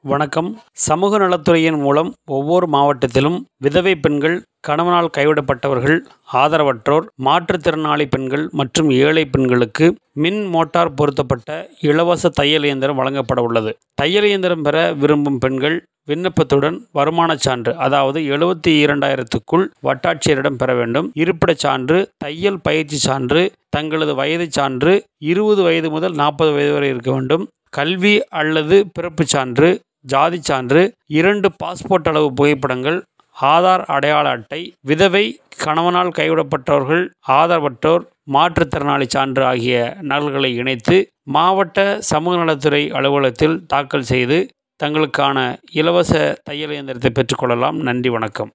வணக்கம். சமூக நலத்துறையின் மூலம் ஒவ்வொரு மாவட்டத்திலும் விதவை பெண்கள், கணவனால் கைவிடப்பட்டவர்கள், ஆதரவற்றோர், மாற்றுத்திறனாளி பெண்கள் மற்றும் ஏழை பெண்களுக்கு மின் மோட்டார் பொருத்தப்பட்ட இலவச தையல் இயந்திரம் வழங்கப்பட உள்ளது. தையல் இயந்திரம் பெற விரும்பும் பெண்கள் விண்ணப்பத்துடன் வருமானச் சான்று, அதாவது 72,000க்குள் வட்டாட்சியரிடம் பெற வேண்டும். இருப்பிடச் சான்று, தையல் பயிற்சி சான்று, தங்களது வயது சான்று 20 வயது முதல் 40 வயது வரை இருக்க வேண்டும். கல்வி அல்லது பிறப்புச் சான்று, ஜாதி சான்று, 2 பாஸ்போர்ட் அளவு புகைப்படங்கள், ஆதார் அடையாள அட்டை, விதவை, கணவனால் கைவிடப்பட்டவர்கள், ஆதரவற்றோர், மாற்றுத்திறனாளி சான்று ஆகிய நகல்களை இணைத்து மாவட்ட சமூக நலத்துறை அலுவலகத்தில் தாக்கல் செய்து தங்களுக்கான இலவச தையல் இயந்திரத்தை பெற்றுக்கொள்ளலாம். நன்றி, வணக்கம்.